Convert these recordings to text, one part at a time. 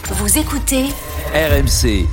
Vous écoutez RMC.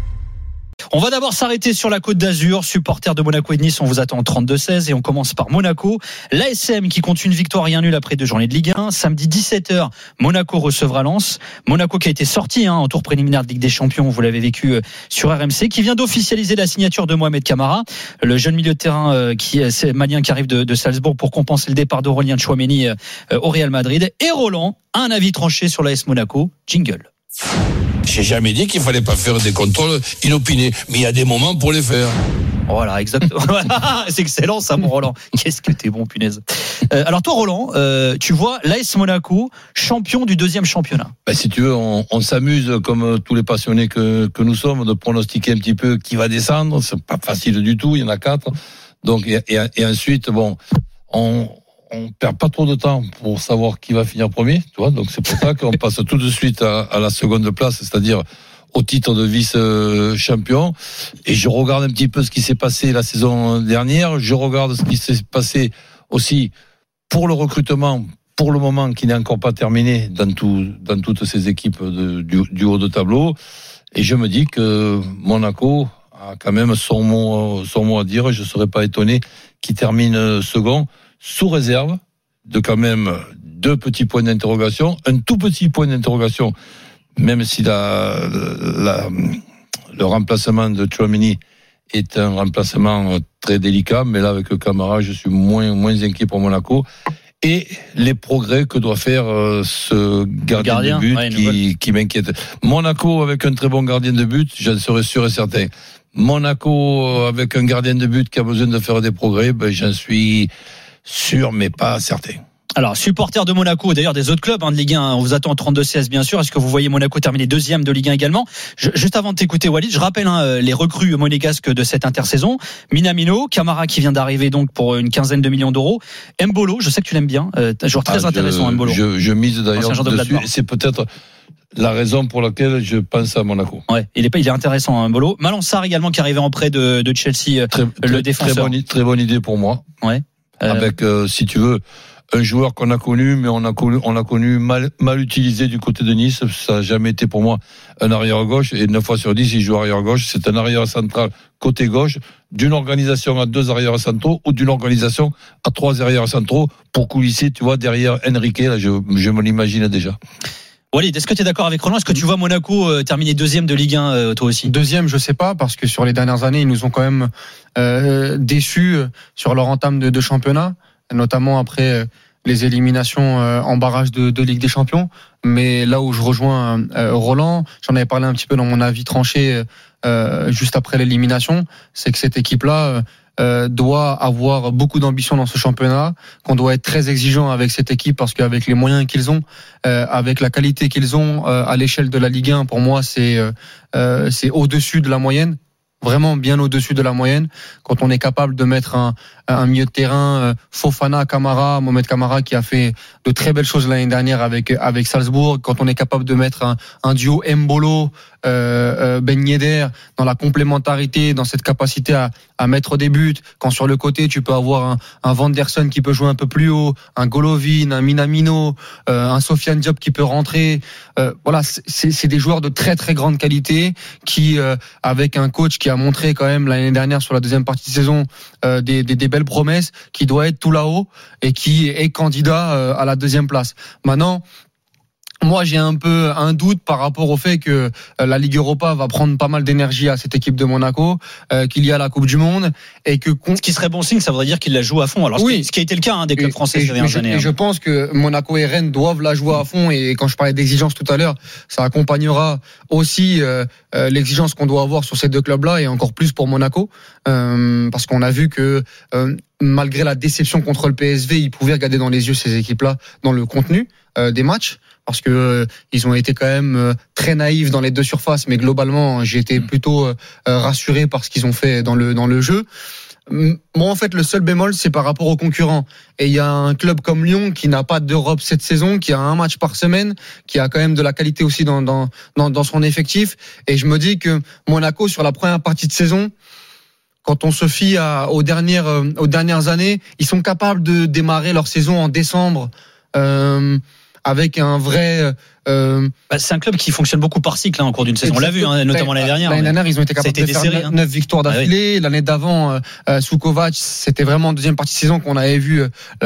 On va d'abord s'arrêter sur la Côte d'Azur. Supporters de Monaco et de Nice, on vous attend en 32-16 et on commence par Monaco. L'ASM qui compte une victoire et un nul après 2 journées de Ligue 1. Samedi 17h, Monaco recevra Lens. Monaco qui a été sorti en tour préliminaire de Ligue des Champions, vous l'avez vécu sur RMC, qui vient d'officialiser la signature de Mohamed Camara, le jeune milieu de terrain malien qui arrive de Salzbourg pour compenser le départ d'Aurélien Tchouaméni au Real Madrid. Et Roland a un avis tranché sur l'AS Monaco. Jingle. J'ai jamais dit qu'il fallait pas faire des contrôles inopinés, mais il y a des moments pour les faire. Voilà, exactement. C'est excellent ça, mon Roland. Qu'est-ce que t'es bon, punaise. Alors toi, Roland, tu vois l'AS Monaco champion du 2e championnat. Si tu veux, on s'amuse comme tous les passionnés que nous sommes de pronostiquer un petit peu qui va descendre. C'est pas facile du tout. Il y en a 4. Donc et ensuite, bon, on perd pas trop de temps pour savoir qui va finir premier, tu vois. Donc c'est pour ça qu'on passe tout de suite à la seconde place, c'est-à-dire au titre de vice-champion. Et je regarde un petit peu ce qui s'est passé la saison dernière. Je regarde ce qui s'est passé aussi pour le recrutement, pour le moment, qui n'est encore pas terminé dans toutes ces équipes du haut de tableau. Et je me dis que Monaco a quand même son mot à dire. Je ne serais pas étonné qu'il termine second, sous réserve de quand même 2 petits points d'interrogation, un tout petit point d'interrogation, même si le remplacement de Tchouaméni est un remplacement très délicat, mais là avec Camara, je suis moins inquiet pour Monaco. Et les progrès que doit faire ce gardien de but qui m'inquiète. Monaco avec un très bon gardien de but, j'en serais sûr et certain. Monaco avec un gardien de but qui a besoin de faire des progrès, j'en suis sûr, mais pas certain. Alors, supporters de Monaco, d'ailleurs des autres clubs de Ligue 1, on vous attend en 32-16 bien sûr. Est-ce que vous voyez Monaco terminer 2e de Ligue 1 également? Juste avant de t'écouter Walid, je rappelle les recrues monégasques de cette intersaison. Minamino, Camara qui vient d'arriver donc pour une 15aine de millions d'euros. Mbolo, je sais que tu l'aimes bien, un joueur très intéressant Mbolo. Je mise d'ailleurs dessus, et c'est peut-être la raison pour laquelle je pense à Monaco. Ouais, il est intéressant Mbolo. Malon Sarr également qui arrivait en prêt de Chelsea, le défenseur. Très bonne idée pour moi. Ouais. Avec, si tu veux, un joueur qu'on a connu, mais on l'a connu mal utilisé du côté de Nice. Ça n'a jamais été pour moi un arrière gauche. Et 9 fois sur 10, il joue arrière gauche. C'est un arrière central côté gauche, d'une organisation à 2 arrières centraux ou d'une organisation à 3 arrières centraux pour coulisser, tu vois, derrière Enrique. Là, je me l'imagine déjà. Walid, est-ce que tu es d'accord avec Roland? Est-ce que tu vois Monaco terminer 2e de Ligue 1 toi aussi? 2e, je sais pas, parce que sur les dernières années, ils nous ont quand même déçus sur leur entame de championnat, notamment après les éliminations en barrage de Ligue des Champions. Mais là où je rejoins Roland, j'en avais parlé un petit peu dans mon avis tranché juste après l'élimination, c'est que cette équipe-là doit avoir beaucoup d'ambition dans ce championnat, qu'on doit être très exigeant avec cette équipe parce qu'avec les moyens qu'ils ont, avec la qualité qu'ils ont à l'échelle de la Ligue 1, pour moi c'est au-dessus de la moyenne. Vraiment bien au-dessus de la moyenne. Quand on est capable de mettre un milieu de terrain, Fofana, Camara, Mohamed Camara qui a fait de très belles choses l'année dernière avec Salzbourg. Quand on est capable de mettre un duo Mbolo, Ben Yedder dans la complémentarité, dans cette capacité à mettre des buts. Quand sur le côté tu peux avoir un Vanderson qui peut jouer un peu plus haut, un Golovin, un Minamino, un Sofiane Diop qui peut rentrer. Voilà, c'est des joueurs de très très grande qualité qui, avec un coach qui a montré quand même l'année dernière sur la 2e partie de saison des belles promesses, qui doit être tout là-haut et qui est candidat à la 2e place. Maintenant, moi, j'ai un peu un doute par rapport au fait que la Ligue Europa va prendre pas mal d'énergie à cette équipe de Monaco, qu'il y a la Coupe du Monde et que ce qui serait bon signe, ça voudrait dire qu'il la joue à fond. Alors oui, ce qui a été le cas des clubs français ces dernières années. Et je pense que Monaco et Rennes doivent la jouer à fond. Et quand je parlais d'exigence tout à l'heure, ça accompagnera aussi l'exigence qu'on doit avoir sur ces 2 clubs-là et encore plus pour Monaco, parce qu'on a vu que malgré la déception contre le PSV, ils pouvaient regarder dans les yeux ces équipes-là dans le contenu des matchs. Parce que ils ont été quand même très naïfs dans les 2 surfaces, mais globalement j'ai été plutôt rassuré par ce qu'ils ont fait dans le jeu. Moi en fait le seul bémol c'est par rapport aux concurrents, et il y a un club comme Lyon qui n'a pas d'Europe cette saison, qui a un match par semaine, qui a quand même de la qualité aussi dans son effectif, et je me dis que Monaco sur la première partie de saison, quand on se fie aux dernières années, ils sont capables de démarrer leur saison en décembre avec un vrai. C'est un club qui fonctionne beaucoup par cycle en cours d'une saison. On l'a vu, notamment l'année dernière. L'année dernière, ils ont été capables de faire 9 victoires d'affilée. L'année d'avant, sous Kovac, c'était vraiment en deuxième partie de saison qu'on avait vu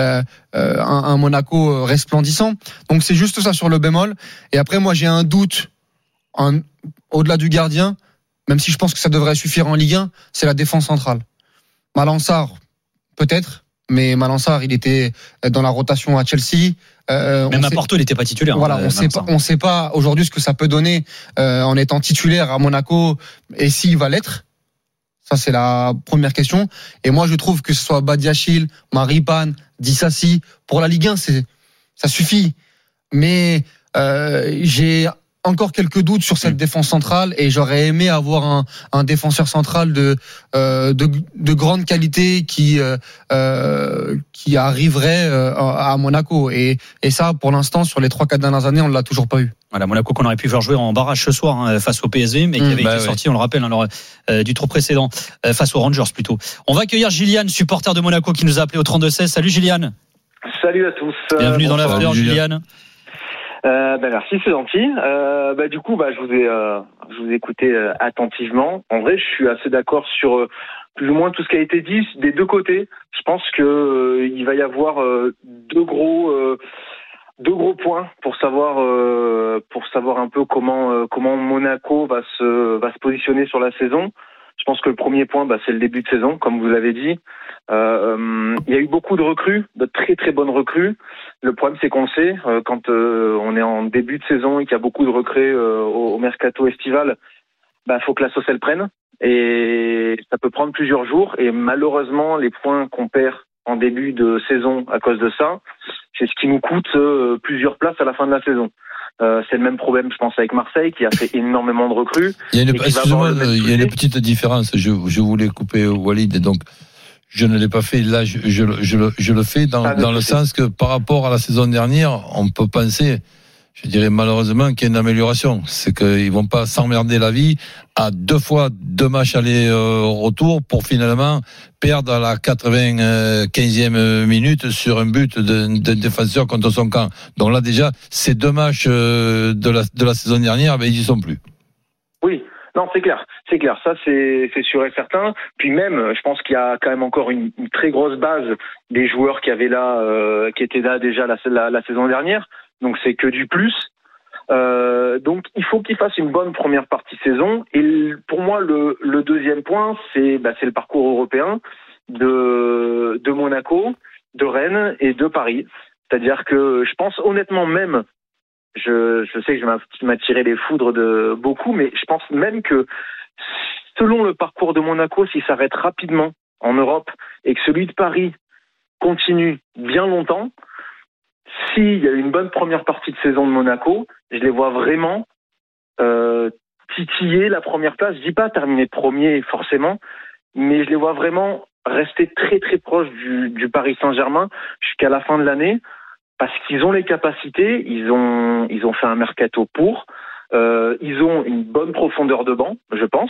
un Monaco resplendissant. Donc c'est juste ça sur le bémol. Et après, moi, j'ai un doute au-delà du gardien, même si je pense que ça devrait suffire en Ligue 1, c'est la défense centrale. Malang-Sarr, peut-être. Mais Malang-Sarr, il était dans la rotation à Chelsea. Même à Porto, il n'était pas titulaire. Voilà, on sait pas aujourd'hui ce que ça peut donner en étant titulaire à Monaco et s'il va l'être. Ça, c'est la première question. Et moi, je trouve que ce soit Badiachil, Maripane, Dissassi, pour la Ligue 1, ça suffit. Mais j'ai encore quelques doutes sur cette défense centrale et j'aurais aimé avoir un défenseur central de grande qualité qui arriverait à Monaco et ça pour l'instant sur les 3-4 dernières années on ne l'a toujours pas eu. Voilà, Monaco qu'on aurait pu voir jouer en barrage ce soir face au PSV mais qui avait été sorti, on le rappelle, du tour précédent face aux Rangers plutôt. On va accueillir Gillian, supporter de Monaco qui nous a appelé au 32-16. Salut Gillian. Salut à tous. Bienvenue dans l'after Gillian. Merci, c'est gentil. Du coup, je vous ai écouté attentivement. En vrai, je suis assez d'accord sur plus ou moins tout ce qui a été dit des deux côtés. Je pense que il va y avoir deux gros points pour savoir un peu comment Monaco va se positionner sur la saison. Je pense que le premier point, c'est le début de saison, comme vous l'avez dit. Il y a eu beaucoup de recrues, de très très bonnes recrues. Le problème, c'est qu'on le sait, quand on est en début de saison et qu'il y a beaucoup de recrues au mercato estival, faut que la sauce elle prenne. Et ça peut prendre plusieurs jours. Et malheureusement, les points qu'on perd en début de saison à cause de ça, c'est ce qui nous coûte plusieurs places à la fin de la saison. C'est le même problème, je pense, avec Marseille, qui a fait énormément de recrues. Il y a une petite différence. Je voulais couper Walid, et donc je ne l'ai pas fait. Là, je le fais dans le sens que par rapport à la saison dernière, on peut penser, je dirais malheureusement, qu'il y a une amélioration. C'est qu'ils vont pas s'emmerder la vie à 2 matchs aller-retour pour finalement perdre à la 95e minute sur un but d'un défenseur contre son camp. Donc là déjà, ces 2 matchs de la saison dernière, ils y sont plus. Oui. Non, c'est clair. Ça, c'est sûr et certain. Puis même, je pense qu'il y a quand même encore une très grosse base des joueurs qui étaient là déjà la saison dernière. Donc c'est que du plus. Donc il faut qu'ils fassent une bonne première partie de saison. Et pour moi, le deuxième point, c'est le parcours européen de Monaco, de Rennes et de Paris. C'est-à-dire que je pense honnêtement même. Je sais que je m'attirer les foudres de beaucoup, mais je pense même que selon le parcours de Monaco, s'il s'arrête rapidement en Europe et que celui de Paris continue bien longtemps, s'il y a une bonne première partie de saison de Monaco, je les vois vraiment titiller la première place. Je dis pas terminer premier forcément, mais je les vois vraiment rester très très proche du Paris Saint-Germain jusqu'à la fin de l'année. Parce qu'ils ont les capacités, ils ont fait un mercato ils ont une bonne profondeur de banc, je pense.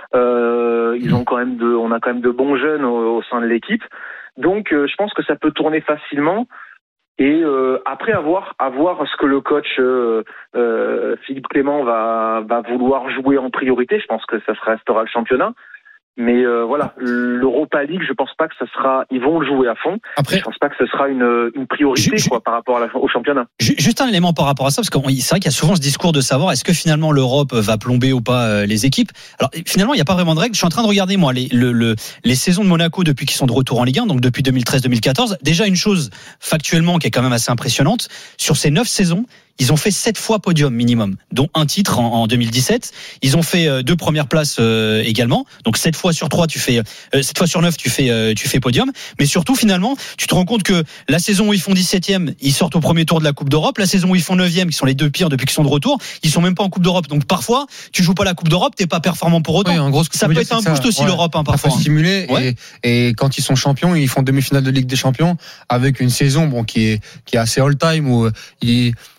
On a quand même de bons jeunes au sein de l'équipe. Donc, je pense que ça peut tourner facilement. Et après, à voir ce que le coach Philippe Clément va vouloir jouer en priorité. Je pense que ça restera le championnat. Mais voilà, l'Europa League, je pense pas que ça sera. Ils vont le jouer à fond. Après, je pense pas que ce sera une priorité par rapport au championnat. Juste un élément par rapport à ça, parce que c'est vrai qu'il y a souvent ce discours de savoir est-ce que finalement l'Europe va plomber ou pas les équipes. Alors finalement, il n'y a pas vraiment de règle. Je suis en train de regarder moi les saisons de Monaco depuis qu'ils sont de retour en Ligue 1, donc depuis 2013-2014. Déjà une chose factuellement qui est quand même assez impressionnante, sur ces 9 saisons. Ils ont fait 7 fois podium minimum, dont un titre en 2017. Ils ont fait 2 premières places également. Donc 7 fois sur 3, 7 fois sur 9, tu fais podium. Mais surtout, finalement, tu te rends compte que la saison où ils font 17e, ils sortent au premier tour de la Coupe d'Europe. La saison où ils font 9e, qui sont les 2 pires depuis qu'ils sont de retour, ils sont même pas en Coupe d'Europe. Donc parfois, tu joues pas la Coupe d'Europe, t'es pas performant pour autant. Oui, en gros, ça peut être un boost aussi l'Europe, parfois. Ça peut stimuler. Ouais. Et quand ils sont champions, ils font demi-finale de Ligue des Champions avec une saison qui est assez all-time où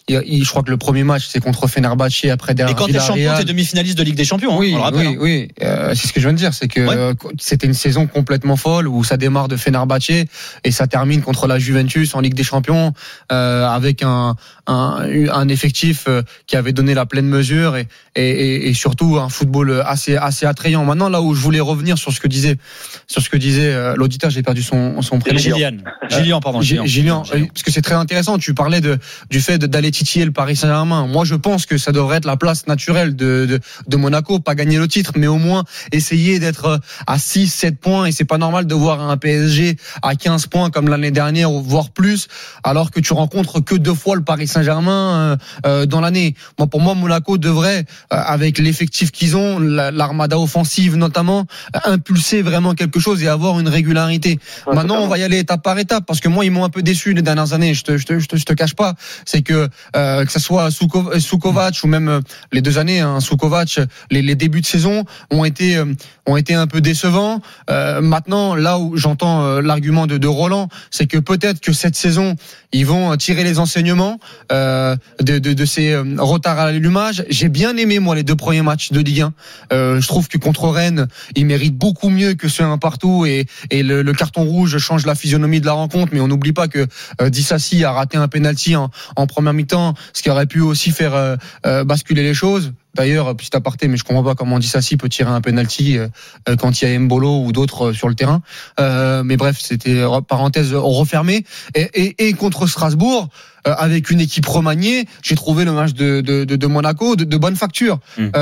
je crois que le premier match c'est contre Fenerbahçe, après derrière et quand t'es champion, Villarreal. t'es demi-finaliste de Ligue des Champions. Oui, on le rappelle. oui. C'est ce que je viens de dire, c'est que c'était une saison complètement folle où ça démarre de Fenerbahçe et ça termine contre la Juventus en Ligue des Champions avec un effectif qui avait donné la pleine mesure et surtout un football assez attrayant. Maintenant, là où je voulais revenir sur ce que disait l'auditeur, j'ai perdu son prénom. Gillian, parce que c'est très intéressant. Tu parlais du fait d'aller titiller le Paris Saint-Germain. Moi, je pense que ça devrait être la place naturelle de Monaco, pas gagner le titre, mais au moins essayer d'être à 6-7 points. Et c'est pas normal de voir un PSG à 15 points comme l'année dernière, voire plus, alors que tu rencontres que 2 fois le Paris Saint-Germain dans l'année. Pour moi, Monaco devrait, avec l'effectif qu'ils ont, l'armada offensive notamment, impulser vraiment quelque chose et avoir une régularité. Maintenant, on va y aller étape par étape, parce que moi, ils m'ont un peu déçu les dernières années. Je te cache pas, c'est que ça soit Sukovac ou même les 2 années, Sukovac, les débuts de saison ont été un peu décevants. Maintenant, là où j'entends l'argument de Roland, c'est que peut-être que cette saison, ils vont tirer les enseignements de ces retards à l'allumage. J'ai bien aimé, moi, les 2 premiers matchs de Ligue 1. Je trouve que contre Rennes, ils méritent beaucoup mieux que ceux un partout, et le carton rouge change la physionomie de la rencontre. Mais on n'oublie pas que Dissassi a raté un penalty en première mi-temps, ce qui aurait pu aussi faire basculer les choses. D'ailleurs, petit aparté, mais je comprends pas comment Dissassi peut tirer un penalty quand il y a Mbolo ou d'autres sur le terrain. Mais bref, c'était parenthèse refermée. Et contre Strasbourg, avec une équipe remaniée, j'ai trouvé le match de Monaco de bonne facture.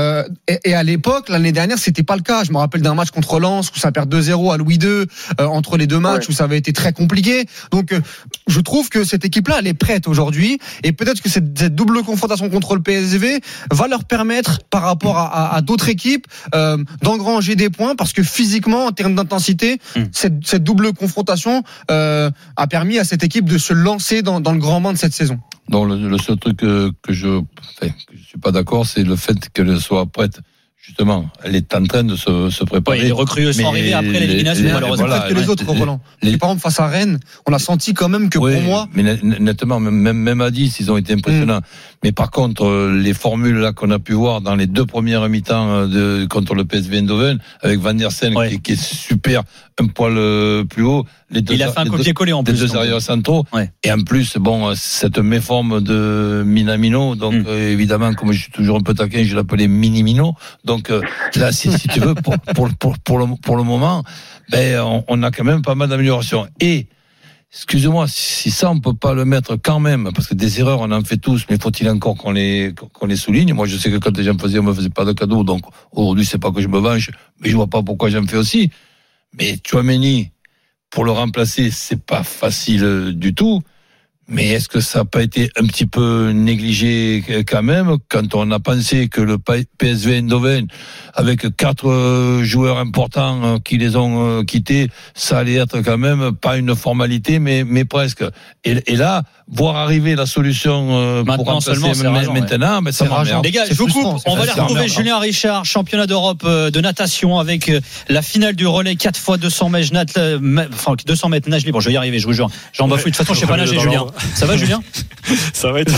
Et à l'époque, l'année dernière, c'était pas le cas. Je me rappelle d'un match contre Lens où ça perd 2-0 à Louis II, entre les 2 matchs où ça avait été très compliqué. Donc, je trouve que cette équipe-là, elle est prête aujourd'hui, et peut-être que cette double confrontation contre le PSV va leur permettre, par rapport à d'autres équipes, d'engranger des points, parce que physiquement, en termes d'intensité, cette double confrontation a permis à cette équipe de se lancer dans le grand bain de cette saison. Non, le seul truc que je suis pas d'accord, c'est le fait qu'elle soit prête. Justement, elle est en train de se préparer. Les recrues sont arrivées après l'élimination, malheureusement. Voilà, que les autres, Roland. Par exemple, face à Rennes, on a senti quand même que pour moi. Mais nettement, même à 10, ils ont été impressionnants. Mais par contre, les formules là qu'on a pu voir dans les 2 premières mi-temps contre le PSV Eindhoven, avec Van der Sel qui est super, un poil plus haut. Il a fait un copier-coller en plus. Les 2 arrières centraux. Ouais. Et en plus, cette méforme de Minamino, donc évidemment, comme je suis toujours un peu taquin, je l'appelais Mini-Mino. Donc là, si tu veux, pour le moment, on a quand même pas mal d'améliorations. Et excusez-moi, si ça on peut pas le mettre quand même, parce que des erreurs on en fait tous, mais faut-il encore qu'on les souligne. Moi, je sais que quand les gens on me faisait pas de cadeaux, donc aujourd'hui c'est pas que je me venge, mais je vois pas pourquoi j'en fais aussi. Mais Tchouaméni, pour le remplacer, c'est pas facile du tout. Mais est-ce que ça n'a pas été un petit peu négligé quand même, quand on a pensé que le PSV Eindhoven, avec 4 joueurs importants qui les ont quittés, ça allait être quand même pas une formalité, mais presque. Et là, voir arriver la solution pour remplacer maintenant, mais ça m'emmerde. Les gars, je vous coupe. On va aller retrouver Julien Richard, championnat d'Europe de natation, avec la finale du relais 4 x 200 mètres, 200 mètres nage libre. Je vais y arriver, je vous jure. J'en bafouille. De toute façon, je sais pas nager, Julien. Ça va, Julien? Ça va être.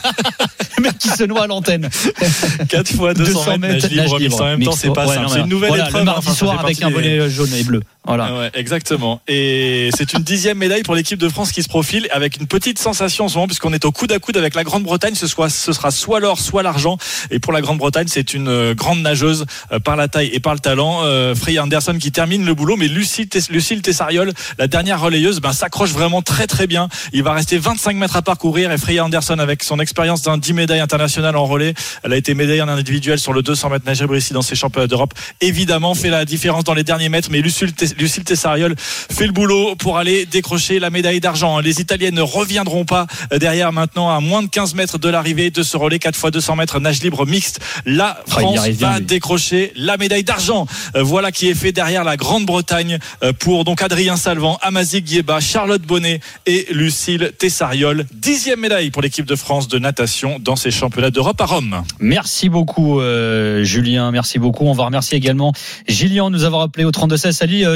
Le mec qui se noie à l'antenne. 4 x 200 mètres nage libre. En même temps, c'est pas simple. C'est une nouvelle épreuve. Le mardi soir avec un bonnet jaune et bleu. Voilà. Ouais, exactement. Et c'est une 10e médaille pour l'équipe de France qui se profile, avec une petite sensation en ce moment, puisqu'on est au coude à coude avec la Grande-Bretagne. Ce sera soit l'or, soit l'argent. Et pour la Grande-Bretagne, c'est une grande nageuse par la taille et par le talent. Freya Anderson qui termine le boulot, mais Lucille Tessariol, la dernière relayeuse, s'accroche vraiment très très bien. Il va rester 25 mètres à parcourir, et Freya Anderson, avec son expérience d'un 10 médailles internationales en relais, elle a été médaillée en individuel sur le 200 mètres nage libre ici dans ces championnats d'Europe, évidemment fait la différence dans les derniers mètres. Mais Lucille Tessariol fait le boulot pour aller décrocher la médaille d'argent. Les Italiennes ne reviendront pas derrière maintenant, à moins de 15 mètres de l'arrivée de ce relais 4 x 200 mètres nage libre mixte. La France va décrocher la médaille d'argent. Voilà qui est fait derrière la Grande-Bretagne pour donc Adrien Salvant, Amazie Guieba, Charlotte Bonnet et Lucille Tessariol. 10e médaille pour l'équipe de France de natation dans ces championnats d'Europe à Rome. Merci beaucoup Julien, merci beaucoup. On va remercier également Gillian de nous avoir appelé au 32-16. Salut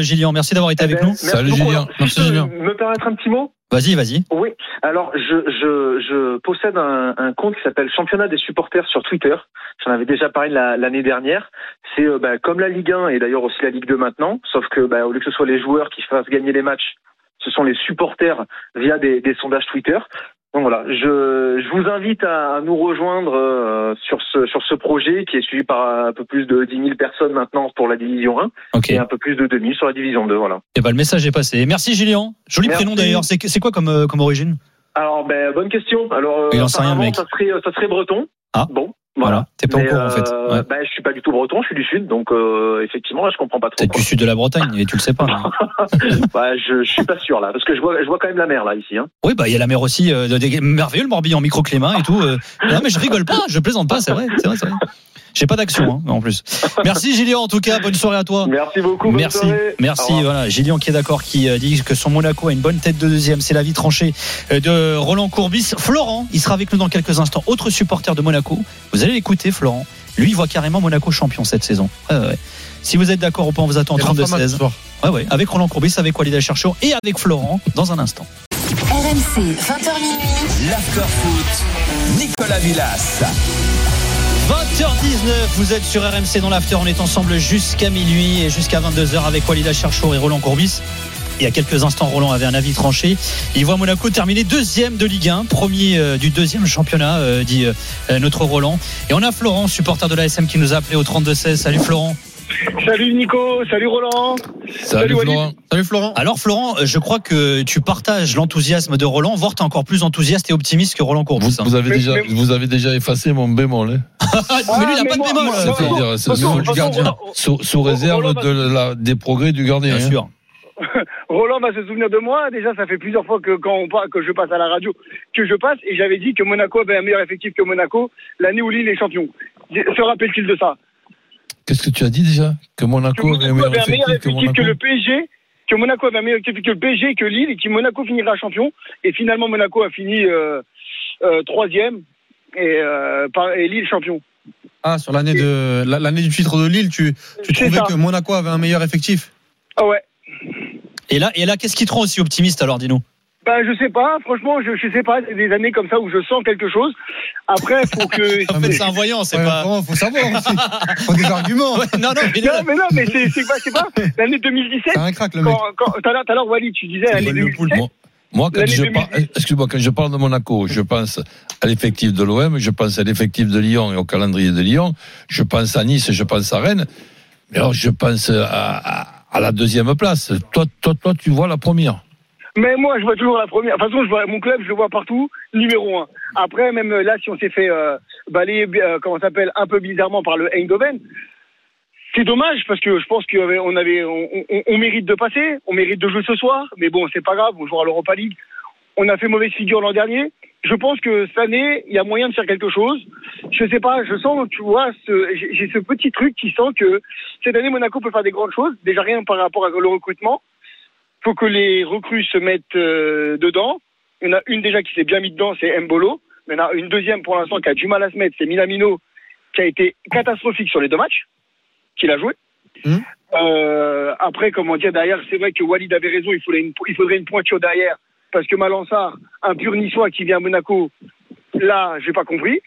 Gillian. Merci d'avoir été avec nous. Salut Gillian. Merci Gillian. Me permettre un petit mot? Vas-y. Oui. Alors, je possède un compte qui s'appelle Championnat des supporters sur Twitter. J'en avais déjà parlé l'année dernière. C'est comme la Ligue 1 et d'ailleurs aussi la Ligue 2 maintenant, sauf que au lieu que ce soit les joueurs qui fassent gagner les matchs, ce sont les supporters via des sondages Twitter. Donc voilà, je vous invite à nous rejoindre sur ce projet qui est suivi par un peu plus de 10 000 personnes maintenant pour la division 1 et un peu plus de 2000 sur la division 2. Voilà. Et le message est passé. Merci Gillian. Joli prénom d'ailleurs. C'est quoi comme origine? Alors bonne question. Alors il en sait rien, mec. Ça serait breton. Ah bon. Voilà, t'es pas au courant en fait. Je suis pas du tout breton, je suis du sud, donc effectivement là je comprends pas trop. T'es du sud de la Bretagne et tu le sais pas. Je suis pas sûr là, parce que je vois quand même la mer là ici. Hein. Oui, il y a la mer aussi, merveilleux le Morbihan, microclimat et tout. Non mais je rigole pas, je plaisante pas, c'est vrai. J'ai pas d'action en plus. Merci Gillian en tout cas, bonne soirée à toi. Merci beaucoup. Merci. Voilà, Gillian qui est d'accord, qui dit que son Monaco a une bonne tête de deuxième. C'est l'avis tranché de Roland Courbis. Florent, il sera avec nous dans quelques instants. Autre supporter de Monaco. Vous allez l'écouter, Florent. Lui, il voit carrément Monaco champion cette saison. Ouais. Si vous êtes d'accord ou pas, on vous attend 32-16. Ouais. Avec Roland Courbis, avec Walid Acharchour et avec Florent dans un instant. RMC 20h minuit. L'after foot. Nicolas Villas. 20h19, vous êtes sur RMC dans l'after, on est ensemble jusqu'à minuit et jusqu'à 22h avec Walid Acharchour et Roland Courbis. Il y a quelques instants, Roland avait un avis tranché. Il voit Monaco terminer deuxième de Ligue 1, premier du deuxième championnat, dit notre Roland. Et on a Florent, supporter de l'ASM, qui nous a appelé au 32-16. Salut Florent. Salut Nico, salut Roland. Salut Florent. Salut Florent. Alors Florent, je crois que tu partages l'enthousiasme de Roland, voire tu es encore plus enthousiaste et optimiste que Roland Courbis. Vous avez déjà effacé mon bémol. Mais lui, il n'a pas de bémol. C'est-à-dire, sous réserve des progrès du gardien. Bien sûr. Roland va se souvenir de moi. Déjà, ça fait plusieurs fois que que je passe à la radio, et j'avais dit que Monaco avait un meilleur effectif que Monaco l'année où Lille est champion. Se rappelle-t-il de ça? Qu'est-ce que tu as dit déjà? Que Monaco avait un meilleur effectif que le PSG, que Monaco avait un meilleur effectif que le PSG et que Lille, et que Monaco finira champion. Et finalement, Monaco a fini troisième et Lille champion. Ah, sur l'année du titre de Lille, tu trouvais que Monaco avait un meilleur effectif? Ah ouais. Et là, qu'est-ce qui te rend aussi optimiste alors, dis-nous? Je sais pas, franchement, je sais pas, c'est des années comme ça où je sens quelque chose. Après, faut que. C'est un voyant, c'est pas. Faut savoir aussi. Faut des arguments. Non, mais c'est pas l'année 2017. C'est un crack, le mec. Tout à l'heure, Walid, tu disais l'année 2017. Moi, quand je parle de Monaco, je pense à l'effectif de l'OM, je pense à l'effectif de Lyon et au calendrier de Lyon, je pense à Nice, je pense à Rennes. Mais alors, je pense à la deuxième place. Toi, tu vois la première. Mais moi, je vois toujours la première. De toute façon, mon club, je le vois partout, numéro 1. Après, même là, si on s'est fait balayer, un peu bizarrement par le Eindhoven, c'est dommage parce que je pense qu'on mérite de passer, on mérite de jouer ce soir. Mais bon, c'est pas grave, on jouera à l'Europa League. On a fait mauvaise figure l'an dernier. Je pense que cette année, il y a moyen de faire quelque chose. Je sais pas, je sens, tu vois, j'ai ce petit truc qui sent que cette année, Monaco peut faire des grandes choses. Déjà rien par rapport au recrutement. Faut que les recrues se mettent dedans. Il y en a une déjà qui s'est bien mise dedans, c'est Mbolo. Il y en a une deuxième pour l'instant qui a du mal à se mettre, c'est Minamino, qui a été catastrophique sur les 2 matchs qu'il a joué. Après, derrière, c'est vrai que Walid avait raison, il faudrait une pointure derrière, parce que Malansar, un pur niçois qui vient à Monaco, là, j'ai pas compris.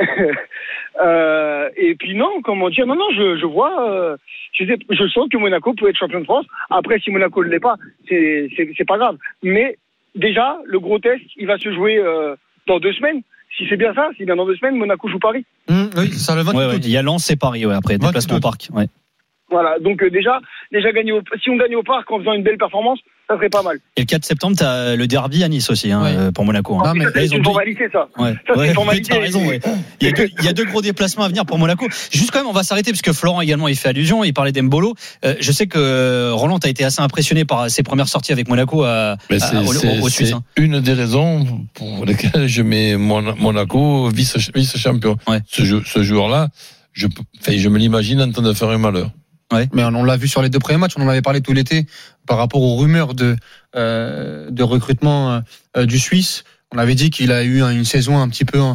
Et puis non, je vois, je sens que Monaco peut être champion de France. Après, si Monaco ne l'est pas, c'est pas grave. Mais déjà, le gros test, il va se jouer dans 2 semaines. Si c'est bien ça, si bien dans 2 semaines, Monaco joue Paris. Oui, ça le 28 août. Il y a Lens et Paris, après déplacement au parc. Ouais. Voilà, donc déjà gagner si on gagne au parc en faisant une belle performance, ça serait pas mal. Et le 4 septembre, t'as le derby à Nice aussi, pour Monaco. Non, mais c'est une formalité, ça. C'est une formalité. T'as raison, Il y a 2 gros déplacements à venir pour Monaco. Juste quand même, on va s'arrêter parce que Florent également, il fait allusion, il parlait d'Embolo. Je sais que Roland, t'as été assez impressionné par ses premières sorties avec Monaco au Suisse. C'est une des raisons pour lesquelles je mets Monaco vice-champion. Ouais. Ce joueur-là, je me l'imagine en train de faire un malheur. Ouais. Mais on l'a vu sur les 2 premiers matchs, on en avait parlé tout l'été par rapport aux rumeurs de recrutement du Suisse. On avait dit qu'il a eu une saison un petit peu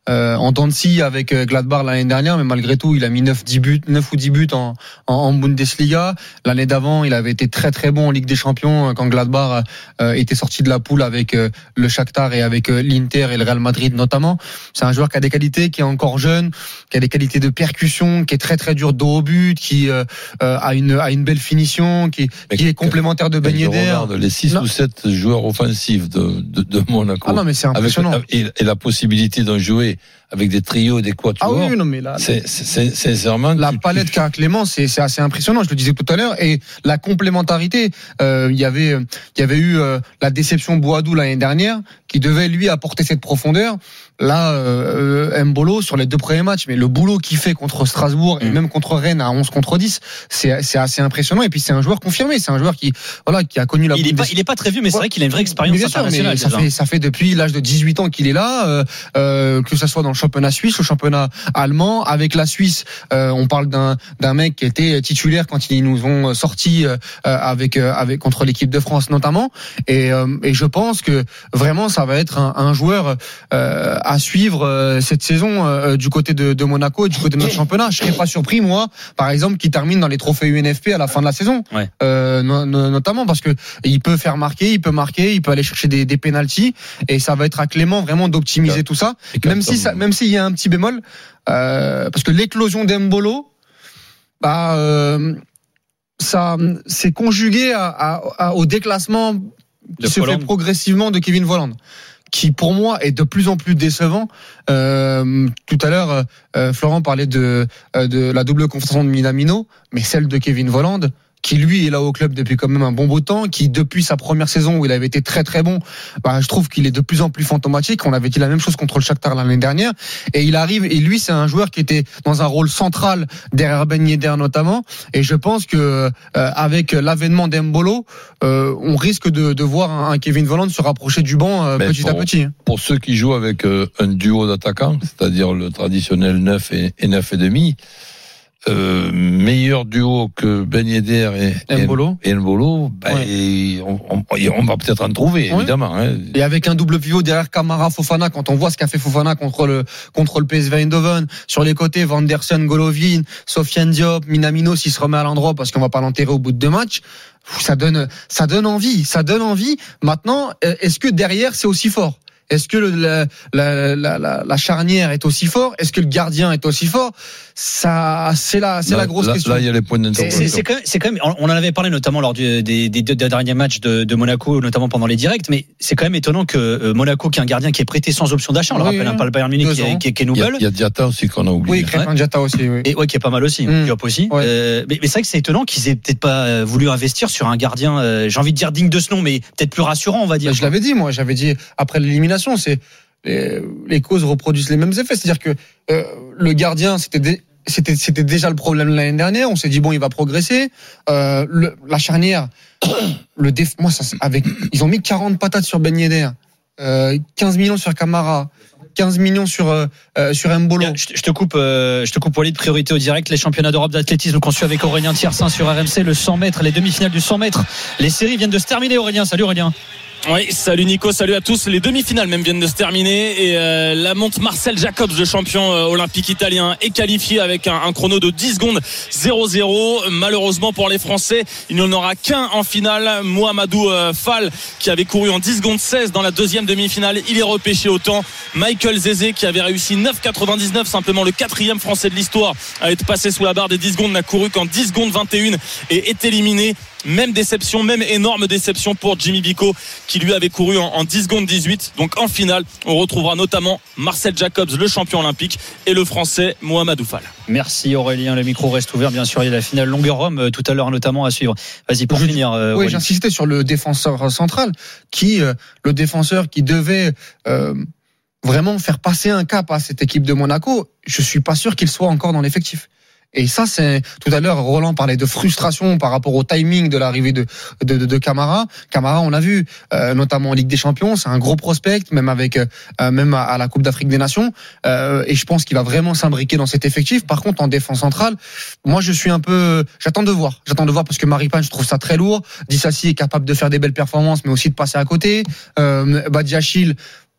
en dents de scie avec Gladbach l'année dernière, mais malgré tout, il a mis 9 ou 10 buts en Bundesliga. L'année d'avant, il avait été très très bon en Ligue des Champions quand Gladbach était sorti de la poule avec le Shakhtar et avec l'Inter et le Real Madrid notamment. C'est un joueur qui a des qualités, qui est encore jeune, qui a des qualités de percussion, qui est très très dur dos au but, qui a une belle finition, qui est complémentaire de Ben Yedder. Les 6 ou 7 joueurs offensifs de Monaco. Ah non, mais c'est impressionnant. Et la possibilité d'en jouer avec des trios, des quatuors. Ah oui, non, mais là, c'est sincèrement. La palette qu'a Clément, c'est assez impressionnant. Je le disais tout à l'heure. Et la complémentarité, il y avait eu la déception Boadou l'année dernière, qui devait lui apporter cette profondeur. Là, Mbolo sur les 2 premiers matchs, mais le boulot qu'il fait contre Strasbourg et même contre Rennes à 11 contre 10, c'est assez impressionnant. Et puis c'est un joueur confirmé, c'est un joueur qui a connu la. Il est pas très vieux, mais c'est vrai qu'il a une vraie expérience internationale. Ça fait depuis l'âge de 18 ans qu'il est là, que ça soit dans le championnat suisse, au championnat allemand. Avec la Suisse, on parle d'un mec qui était titulaire quand ils nous ont sorti avec contre l'équipe de France notamment. Et je pense que vraiment ça va être un joueur à suivre cette saison du côté de Monaco et du côté de notre championnat. Je serais pas surpris, moi, par exemple, qu'il termine dans les trophées UNFP à la fin de la saison, notamment parce que il peut faire marquer, il peut aller chercher des pénaltys, et ça va être à Clément vraiment d'optimiser tout ça, même s'il y a un petit bémol, parce que l'éclosion d'Embolo, ça c'est conjugué au déclassement qui se fait progressivement de Kevin Volland, qui pour moi est de plus en plus décevant. Tout à l'heure, Florent parlait de la double confrontation de Minamino, mais celle de Kevin Volland, qui lui est là au club depuis quand même un bon bout de temps, qui depuis sa première saison où il avait été très très bon, je trouve qu'il est de plus en plus fantomatique. On avait dit la même chose contre le Shakhtar l'année dernière, et il arrive, et lui c'est un joueur qui était dans un rôle central derrière Ben Yedder notamment, et je pense que avec l'avènement d'Embolo, on risque de voir un Kevin Volland se rapprocher du banc petit à petit. Pour ceux qui jouent avec un duo d'attaquants, c'est-à-dire le traditionnel 9 et 9 et demi, meilleur duo que Ben Yedder et Mbolo, on va peut-être en trouver, évidemment. Et avec un double pivot derrière Camara, Fofana, quand on voit ce qu'a fait Fofana contre le PSV Eindhoven, sur les côtés, Van der Sen, Golovin, Sofiane Diop, Minamino s'il se remet à l'endroit parce qu'on va pas l'enterrer au bout de 2 matchs, ça donne envie. Maintenant, est-ce que derrière c'est aussi fort? Est-ce que la charnière est aussi fort? Est-ce que le gardien est aussi fort? Ça, c'est la grosse question. Là, il y a les points d'interrogation. C'est quand même, on en avait parlé notamment lors des 2 derniers matchs de Monaco, notamment pendant les directs, mais c'est quand même étonnant que Monaco, qui est un gardien qui est prêté sans option d'achat, on le rappelle, pas le Bayern Munich qui est nouvelle. Il y a Diatta aussi qu'on a oublié. Oui, Crépin Diatta aussi, oui. Et qui est pas mal aussi, Diop aussi. Mais c'est vrai que c'est étonnant qu'ils aient peut-être pas voulu investir sur un gardien, j'ai envie de dire digne de ce nom, mais peut-être plus rassurant, on va dire. Je l'avais dit, moi, après l'élimination, c'est les causes reproduisent les mêmes effets. C'est-à-dire que le gardien, c'était déjà le problème l'année dernière. On s'est dit bon, il va progresser. La charnière, ils ont mis 40 patates sur Ben Yedder, 15 millions sur Camara, 15 millions sur Mbolo. Je te coupe Walid, priorité au direct. Les championnats d'Europe d'athlétisme qu'on suit avec Aurélien Tiersin sur RMC, le 100 mètres, les demi-finales du 100 mètres. Les séries viennent de se terminer, Aurélien. Salut Aurélien. Oui, salut Nico, salut à tous. Les demi-finales même viennent de se terminer et la monte Marcel Jacobs, le champion olympique italien, est qualifié avec un chrono de 10 secondes 0-0. Malheureusement pour les Français, il n'y en aura qu'un en finale. Mohamedou Fall, qui avait couru en 10 secondes 16 dans la deuxième demi-finale, il est repêché au temps. Michael Zézé, qui avait réussi 9,99, simplement le 4e Français de l'histoire à être passé sous la barre des 10 secondes, n'a couru qu'en 10 secondes 21 et est éliminé. Même déception, même énorme déception pour Jimmy Bicot, qui lui avait couru en 10 secondes 18. Donc en finale, on retrouvera notamment Marcel Jacobs, le champion olympique, et le Français Mohamedou Fall. Merci Aurélien, le micro reste ouvert. Bien sûr, il y a la finale longueur-homme tout à l'heure notamment à suivre. Vas-y, pour finir. Oui, j'insistais sur le défenseur central, le défenseur qui devait vraiment faire passer un cap à cette équipe de Monaco. Je suis pas sûr qu'il soit encore dans l'effectif. Et ça, c'est tout à l'heure, Roland parlait de frustration par rapport au timing de l'arrivée de Camara. Camara, on l'a vu, notamment en Ligue des Champions, c'est un gros prospect, même à la Coupe d'Afrique des Nations. Et je pense qu'il va vraiment s'imbriquer dans cet effectif. Par contre, en défense centrale, moi, j'attends de voir parce que Maripane, je trouve ça très lourd. Dissassi est capable de faire des belles performances, mais aussi de passer à côté. Badiachil,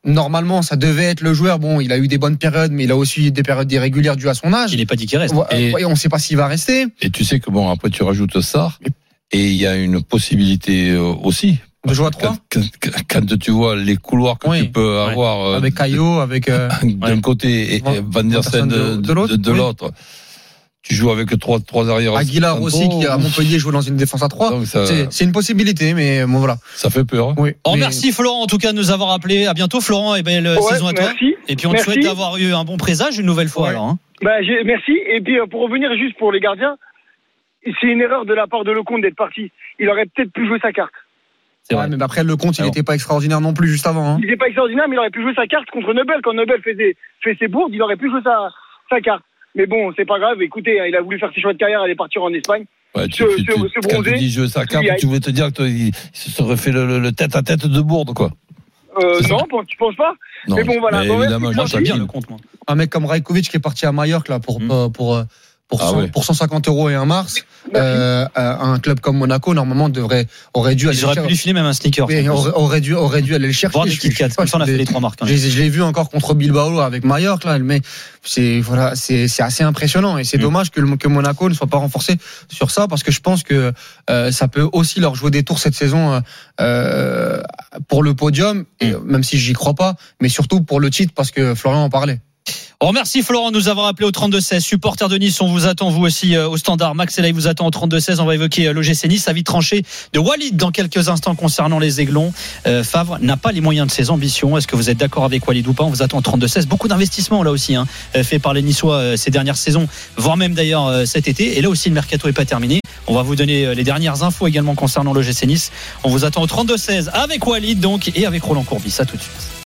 normalement, ça devait être le joueur. Bon, il a eu des bonnes périodes, mais il a aussi eu des périodes irrégulières dues à son âge. Il n'est pas dit qu'il reste. Et on ne sait pas s'il va rester. Et tu sais que bon, après tu rajoutes Sarr, et il y a une possibilité aussi. De jouer à 3 quand tu vois les couloirs que tu peux avoir avec Caillot, avec d'un côté et Van der Sar de l'autre. Tu joues avec trois arrières. Aguilar aussi, qui à Montpellier joue dans une défense à 3. C'est une possibilité, mais bon, voilà. Ça fait peur. Oui. Merci Florent, en tout cas, de nous avoir appelé. À bientôt, Florent, et belle saison à toi. Merci. Et puis on te souhaite d'avoir eu un bon présage une nouvelle fois. Alors, merci. Et puis pour revenir juste pour les gardiens, c'est une erreur de la part de Lecomte d'être parti. Il aurait peut-être pu jouer sa carte. C'est vrai. Mais après, Lecomte, il n'était pas extraordinaire non plus juste avant. Il n'était pas extraordinaire, mais il aurait pu jouer sa carte contre Neubel. Quand Neubel fait ses bourdes, il aurait pu jouer sa carte. Mais bon, c'est pas grave. Écoutez, il a voulu faire ses choix de carrière, aller partir en Espagne. Ouais, quand tu dis jouer sa carte, tu voulais te dire qu'il se serait fait le tête-à-tête de Bourde, quoi. Non, tu penses pas? Non, mais bon, voilà. Évidemment, j'aime bien Lecomte, moi. Un mec comme Rajkovic qui est parti à Majorque là pour 150 € et un mars. Un club comme Monaco normalement aurait dû aller chercher. J'aurais pu lui filer même un sneaker. Aurait dû aller le chercher. Voir des Kit Kat. Comme ça on a fait les 3 marques. Je l'ai vu encore contre Bilbao avec Majorque là, mais c'est assez impressionnant et c'est dommage que Monaco ne soit pas renforcé sur ça parce que je pense que ça peut aussi leur jouer des tours cette saison pour le podium, même si j'y crois pas, mais surtout pour le titre parce que Florian en parlait. On remercie Florent de nous avoir appelé au 32-16. Supporter de Nice, on vous attend vous aussi au standard. Max et là, il vous attend au 32-16. On va évoquer l'OGC Nice, avis tranché de Walid dans quelques instants concernant les Aiglons. Favre n'a pas les moyens de ses ambitions. Est-ce que vous êtes d'accord avec Walid ou pas? On vous attend au 32-16. Beaucoup d'investissements là aussi fait par les Niçois ces dernières saisons, voire même d'ailleurs cet été. Et là aussi, le mercato n'est pas terminé. On va vous donner les dernières infos également concernant l'OGC Nice. On vous attend au 32-16 avec Walid donc et avec Roland Courbis. À tout de suite.